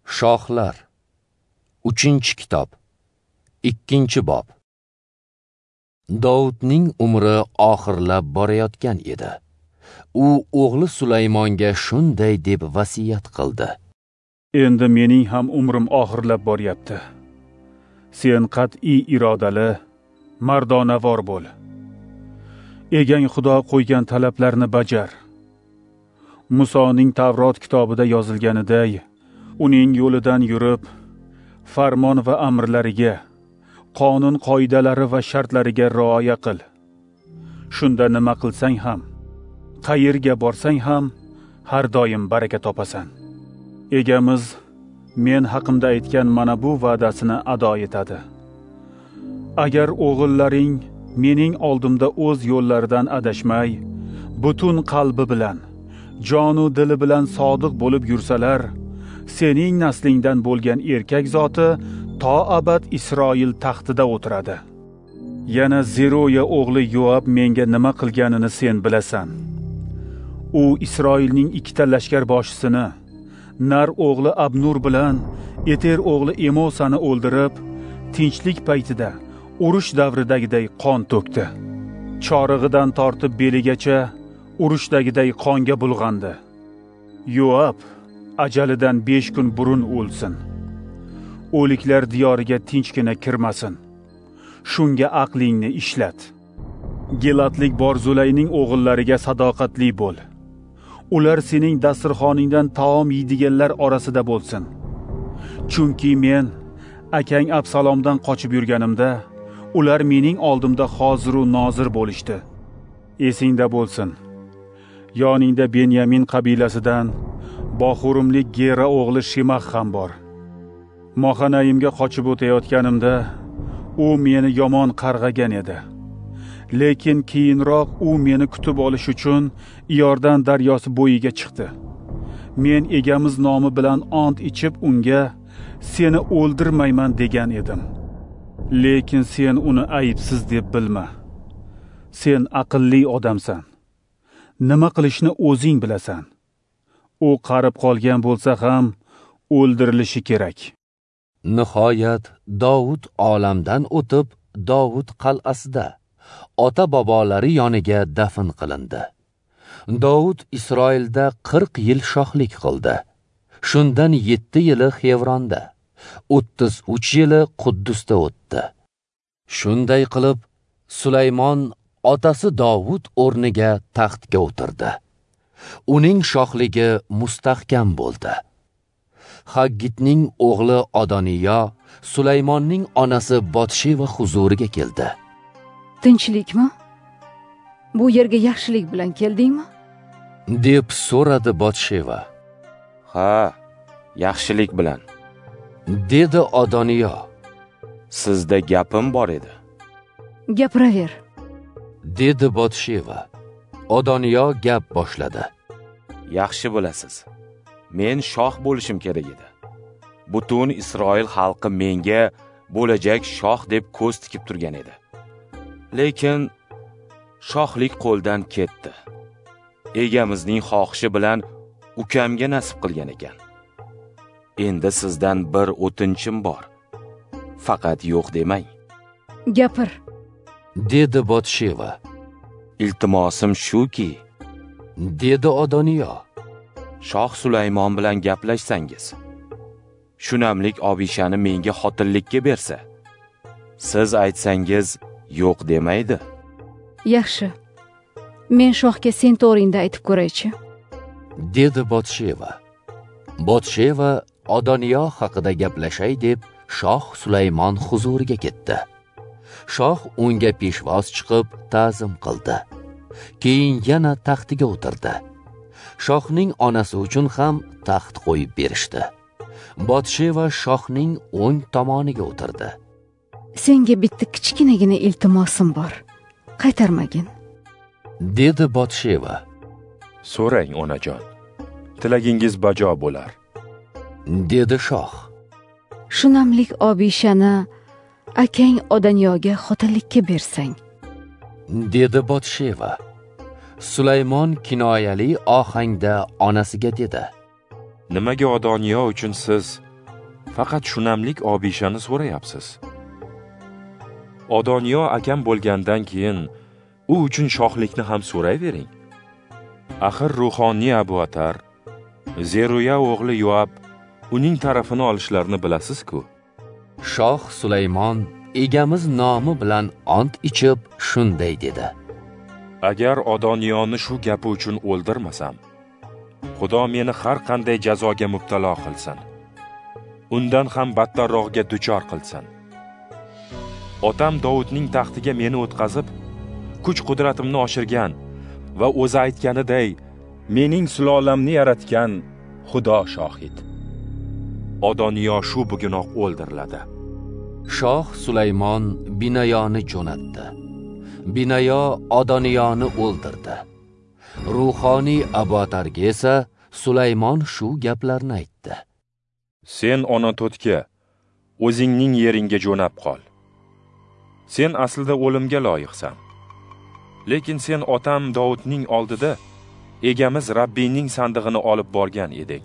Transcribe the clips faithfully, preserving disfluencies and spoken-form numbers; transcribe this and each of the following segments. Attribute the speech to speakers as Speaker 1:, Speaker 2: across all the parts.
Speaker 1: Shohlar uchinchi kitob ikkinchi bob. Davudning umri oxirlab borayotgan edi. U o'g'li Sulaymonga shunday deb vasiyat qildi:
Speaker 2: Endi mening ham umrim oxirlab boryapti. Sen qat'iy irodali, mardonavor bo'l. Egang Xudo qo'ygan talablarni bajar. Musoning Tavrot kitobida yozilganiday, uning yo'lidan yurib, farmon va amrlariga, qonun qoidalari va shartlariga rioya qil. Shunda nima qilsang ham, qayerga borsang ham har doim baraka topasan. Egamiz men haqimda aytgan mana bu va'dasini ado etadi. Agar o'g'illaring mening oldimda o'z yo'llaridan adashmay, butun qalbi bilan, jonu dili bilan sodiq bo'lib yursalar, sening naslingdan bo'lgan erkak zoti to abad Isroil taxtida o'tiradi. Yana Zeroya o'g'li Yoab menga nima qilganini sen bilasan. U Isroilning ikkita lashkar boshchisini, Nar o'g'li Abnur bilan Eter o'g'li Emosani o'ldirib, tinchlik paytida urush davridagiday qon to'kdi. Chorig'idan tortib beligacha urushdagidey qonga bulg'andi. Yoab ajalidan besh kun burun o'lsin. O'liklar diyoriga tinchgina kirmasin. Shunga aqlingni ishlat. Gilatlik Borzulayning o'g'illariga sadoqatli bo'l. Ular sening dasturxoningdan taom yeydiganlar orasida bo'lsin. Chunki men akang Absalomdan qochib yurganimda, ular mening oldimda hozir u nozir bo'lishdi. Esingda bo'lsin. Yoningda Benyamin qabilasidan Bohurimlik Gera o'g'li Shimah ham bor. Mohanayimga qochib o'tayotganimda u meni yomon qarg'agan edi. Lekin keyinroq u meni kutib olish uchun Iordan daryosi bo'yiga chiqdi. Men egamiz nomi bilan ont ichib unga seni o'ldirmayman degan edim. Lekin sen uni aybsiz deb bilma. Sen aqlli odamsan. Nima qilishni o'zing bilasan. U qarib qolgan bo'lsa ham o'ldirilishi kerak.
Speaker 1: Nihoyat Davud olamdan o'tib, Davud qal'asida ota bobolari yoniga dafn qilindi. Davud Isroilda qirq yil shohlik qildi. Shundan yetti yili Hevronda, o'ttiz uch yili Quddusda o'tdi. Shunday qilib Sulaymon otasi Davud o'rniga taxtga o'tirdi. Uning shohligi mustahkam bo'ldi. Haggitning o'g'li Adoniyo Sulaymonning onasi Botsheva huzuriga keldi.
Speaker 3: Tinchlikmi? Bu yerga yaxshilik bilan keldingmi?
Speaker 1: deb so'radi Botsheva.
Speaker 4: Ha, yaxshilik bilan,
Speaker 1: dedi Adoniyo.
Speaker 4: Sizda gapim bor edi.
Speaker 3: Gapiraver,
Speaker 1: dedi Botsheva. Adoniyo gap boshladi.
Speaker 4: Yaxshi bilasiz, men shoh bo'lishim kerak edi. Butun Isroil xalqi menga bo'lajak shoh deb ko'z tikib turgan edi. Lekin shohlik qo'ldan ketdi. Egamizning xohishi bilan ukamga nasib qilgan ekan. Endi sizdan bir o'tinchim bor. Faqat yo'q demang.
Speaker 3: Gapir,
Speaker 1: dedi Botsheva.
Speaker 4: Iltimosim shuki,
Speaker 1: dedi Adoniyo.
Speaker 4: Shoh Sulaymon bilan gaplashsangiz, shunamlik Obishani menga xotinlikka bersa, siz aytsangiz yo'q demaydi.
Speaker 3: Yaxshi. Men shohga sen to'g'ringda aytib ko'raychi,
Speaker 1: dedi Botsheva. Botsheva Adoniyo haqida gaplashay deb shoh Sulaymon huzuriga ketdi. Shoh unga peshvoz chiqib ta'zim qildi. Keyin yana taxtiga o'tirdi. Shohning onasi uchun ham taxt qo'yib berishdi. Botsheva shohning o'ng tomoniga o'tirdi.
Speaker 3: Senga bitta kichkinagina iltimosim bor. Qaytarmagin,
Speaker 1: dedi Botsheva.
Speaker 5: So'rang, onajon. Tilagingiz bajo bo'lar,
Speaker 1: dedi shoh.
Speaker 3: Shunamlik Obishani akang Adoniyoga xotinlikka bersang,
Speaker 1: dedi Botsheva. Sulaymon kinoyali ohangda onasiga dedi.
Speaker 5: Nimaga Adoniyo uchun siz faqat shunamlik Obishani so'rayapsiz. Odoniyo akam bo'lgandan keyin u uchun shohlikni ham so'rayvering. Axir ruhoniy Abuatar, Zeruya o'g'li Yoab uning tarafini olishlarini bilasiz-ku.
Speaker 1: Shoh Sulaymon egamiz nomi bilan ont ichib shunday dedi:
Speaker 5: Agar Odoniyoni shu gapi uchun o'ldirmasam, Xudo meni har qanday jazoga mubtalo qilsin. Undan ham battarroqga duchor qilsin. Otam Davudning taxtiga meni o'tkazib, kuch-qudratimni oshirgan va o'zi aytganiday, mening sulolamni yaratgan Xudo shohid. Odoniyo shu bugunoq o'ldiriladi.
Speaker 1: Shoh Sulaymon Binayoni jo'natdi. Binayo Odoniyoni o'ldirdi. Ruhoniy Abuatarga esa Sulaymon shu gaplarni aytdi:
Speaker 5: Sen ona to'tga o'zingning yeringga jo'nab qol. Sen aslida o'limga loyiqsan. Lekin sen otam Davudning oldida egamiz Rabbiyning sandig'ini olib borgan eding.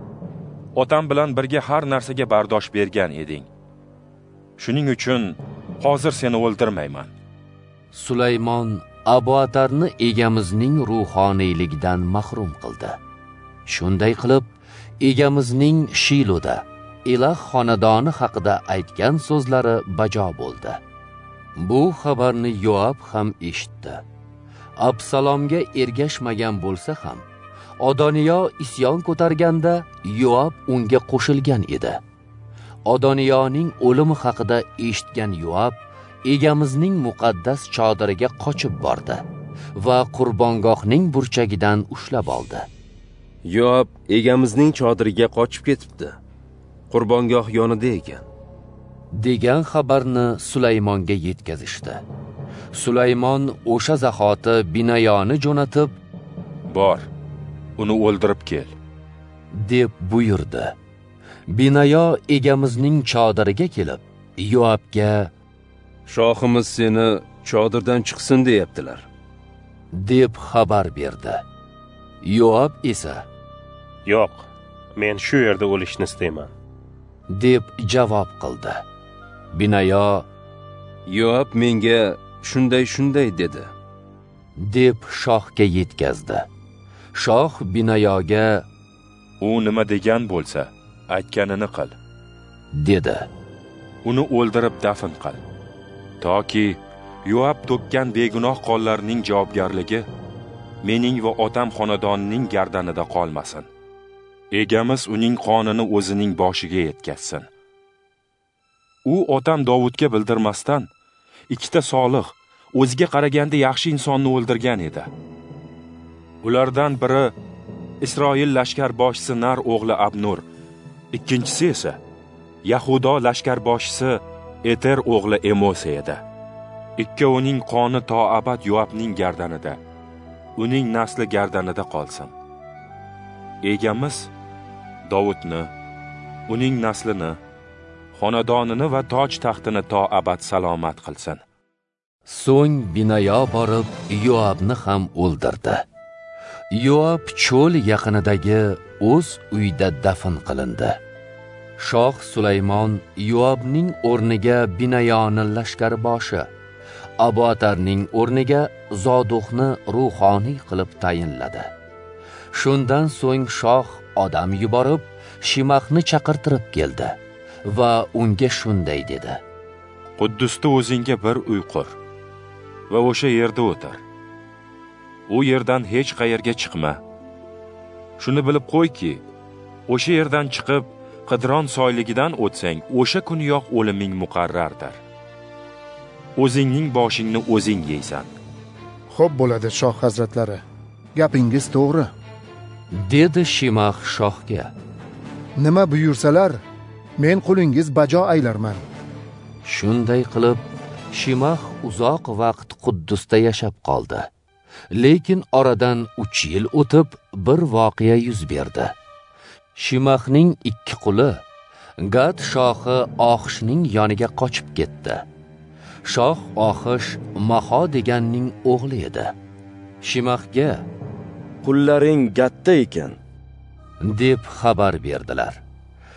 Speaker 5: Otam bilan birga har narsaga bardosh bergan eding. Shuning uchun hozir seni o'ldirmayman.
Speaker 1: Sulaymon Abuatarni egamizning ruhoniyligidan mahrum qildi. Shunday qilib, egamizning Shiloda iloh xonadoni haqida aytgan so'zlari bajo bo'ldi. Bu xabarni Yoab ham eshitdi. Absalomga ergashmagan bo'lsa ham, Odoniyo isyon ko'targanda Yoab unga qo'shilgan edi. Odoniyoning o'limi haqida eshitgan Yoab egamizning muqaddas chodiriga qochib bordi va qurbongohning burchagidan ushlab oldi.
Speaker 6: Yoab egamizning chodiriga qochib ketibdi. Qurbongoh yonida ekan
Speaker 1: degan xabarni Sulaymonga yetkazishdi. Sulaymon o'sha zahoti Binayoni jo'natib,
Speaker 5: "Bor, uni o'ldirib kel"
Speaker 1: deb buyurdi. Binayo egamizning chodiriga kelib, Yoabga
Speaker 6: "Shohimiz seni chodirdan chiqsin deyaptilar"
Speaker 1: deb xabar berdi. Yoab esa
Speaker 7: "Yo'q, men shu yerda o'lishni istayman"
Speaker 1: deb javob qildi. Binayo
Speaker 6: "Yoab menga shunday shunday dedi"
Speaker 1: deb shohga yetkazdi. Shoh Binayoga
Speaker 5: "U nima degan bo'lsa, aytganini qil"
Speaker 1: dedi.
Speaker 5: "Uni o'ldirib dafn qil, toki Yoab to'kkan begunoh qonlarning javobgarligi mening va otam xonadonining gardanida qolmasin. Egamiz uning qonini o'zining boshiga yetkazsin." U otam Davudga bildirmasdan ikkita solih, o'ziga qaraganda yaxshi insonni o'ldirgan edi. Ulardan biri Isroil lashkarboshisi Nar o'g'li Abnur, ikkinchisi esa Yahudo lashkarboshisi Eter o'g'li Emos edi. Ikkovining qoni to abad Yoabning gardanida, uning nasli gardanida qolsin. Egamiz Davudni, uning naslini, xonadonini va toj taxtini to abad salomat qilsin.
Speaker 1: So'ng Binayo borib Yoabni ham o'ldirdi. Yoab cho'l yaqinidagi o'z uyida dafn qilindi. Shoh Sulaymon Yoabning o'rniga Binayoni lashkarboshi, Abuatarning o'rniga Zoduxni ruhoniy qilib tayinladi. Shundan so'ng shoh odam yuborib, Shimahni chaqirtirib keldi va unga shunday dedi:
Speaker 5: "Quddusda o'zingga bir uy qur va o'sha yerda o'tir. U yerdan hech qayerga chiqma. Shuni bilib qo'yki, o'sha yerdan chiqib Qidron soyligidan o'tsang, o'sha kuniyoq o'liming muqarrardir. O'zingning boshingni o'zing yeysan."
Speaker 8: "Xo'p bo'ladi, shoh hazratlari. Gapingiz to'g'ri"
Speaker 1: dedi Shimah shohga.
Speaker 8: "Nima buyursalar, men qulingiz bajo aylarman."
Speaker 1: Shunday qilib, Shimah uzoq vaqt Quddusda yashab qoldi. Lekin oradan uch yil o'tib bir voqea yuz berdi. Shimahning ikki quli Gad shohi Ohishning yoniga qochib ketdi. Shoh Ohish Maho deganning o'g'li edi. Shimahga
Speaker 9: "Qullaring Gadda ekan"
Speaker 1: deb xabar berdilar.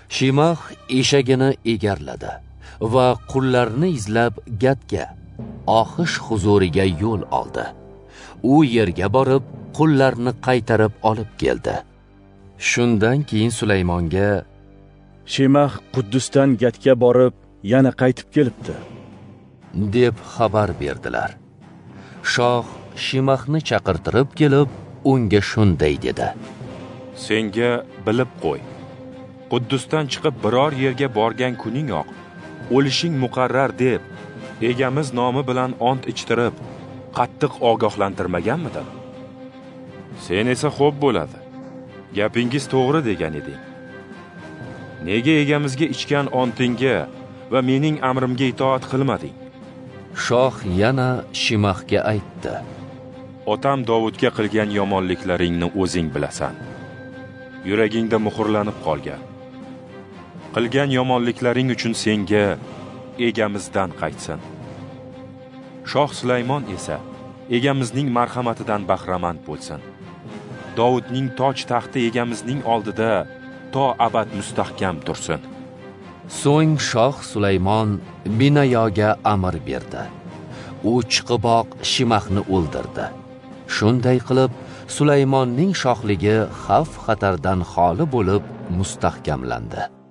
Speaker 1: Shimah eshagini egarladi va qullarni izlab Gatga, Oxish huzuriga yo'l oldi. U yerga borib, qullarni qaytarib olib keldi. Shundan keyin Sulaymonga:
Speaker 9: Shimah Quddusdan Gatga borib, yana qaytib kelibdi,
Speaker 1: deb xabar berdilar. Shoh Shimahni chaqirtirib kelib, unga shunday dedi:
Speaker 5: Senga bilib qo'y. Quddusdan chiqib biror yerga borgan kuningoq o'lishing muqarrar deb egamiz nomi bilan ont ichtirib, qattiq ogohlantirmaganmidim? Sen esa xo'p bo'ladi. Gapingiz to'g'ri degan eding. Nega egamizga ichgan ontingga va mening amrimga itoat qilmading?
Speaker 1: Shoh yana Shimahga aytdi:
Speaker 5: Otam Davudga qilgan yomonliklaringni o'zing bilasan. Yuragingda muhrlanib qolgan. Qilgan yomonliklaring uchun senga egamizdan qaytsin. Shoh Sulaymon esa egamizning marhamatidan bahramand bo'lsin. Davudning toj taxti egamizning oldida to abad mustahkam tursin.
Speaker 1: So'ng shoh Sulaymon Binayoga amr berdi. U chiqiboq Shimahni o'ldirdi. Shunday qilib, Sulaymonning shohligi xavf xatardan xoli bo'lib mustahkamlandi.